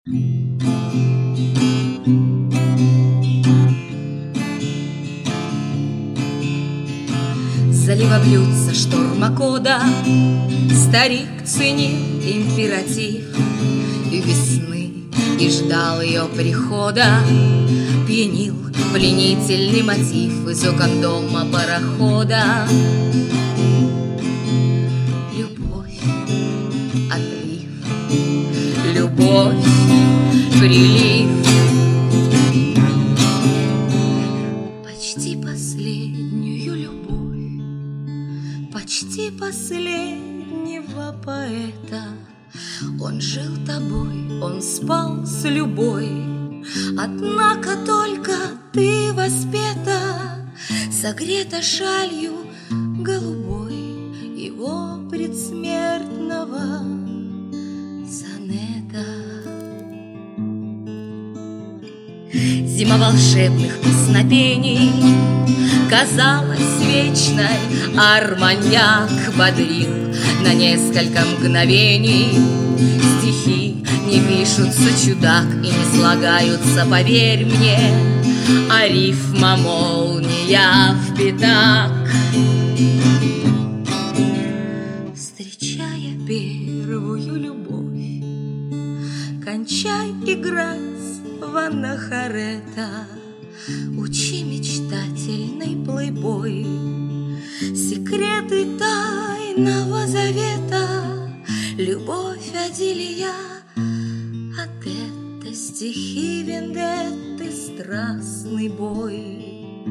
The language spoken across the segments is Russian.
Залива бьются штормокода, старик ценил императив и весны, и ждал ее прихода. Пьянил пленительный мотив из окон дома парохода. Любовь — отлив, любовь — прилив. Почти последнюю любовь, почти последнего поэта. Он жил тобой, он спал с любой, однако только ты воспета, согрета шалью голубой его предсмертного сонета. Зима волшебных песнопений казалась вечной, арманьяк бодрил на несколько мгновений. Стихи не пишутся, чудак, и не слагаются, поверь мне, а рифма молния в пятак. Встречая первую любовь, кончай играть в анахорета. Учи мечтательный плейбой секреты тайного завета. Любовь, Адилия, от это стихи вендетты, страстный бой.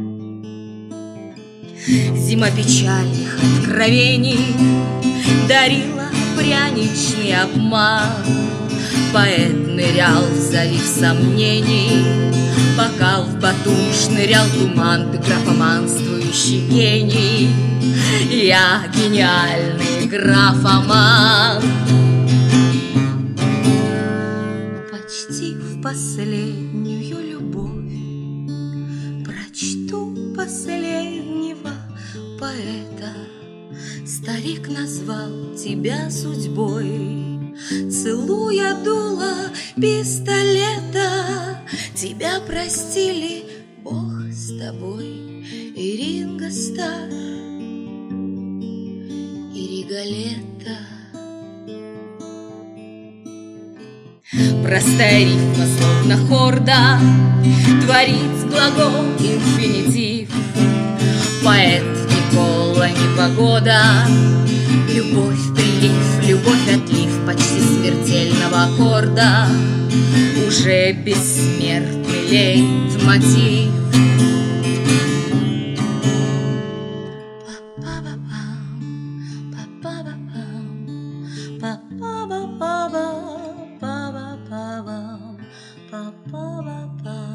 Зима печальных откровений дарила пряничный обман. Поэт нырял в залив сомнений, пока в батум шнырял туман. Ты графоманствующий гений, я гениальный графоман. Почти в последнюю любовь прочту последнего поэта. Старик назвал тебя судьбой, целуя дуло пистолета. Тебя простили, Бог с тобой, и Ринго Стар, и Риголетто. Простая рифма, словно хорда, творит глагол инфинитив. Поэт Никола Непогода. Любовь — прилив, любовь — отлив почти смертельного аккорда. Уже бессмертный лейтмотив. Па-па-па-пам, па-па-па-па-пам, па-па-па-па-пам, па-па-па-па.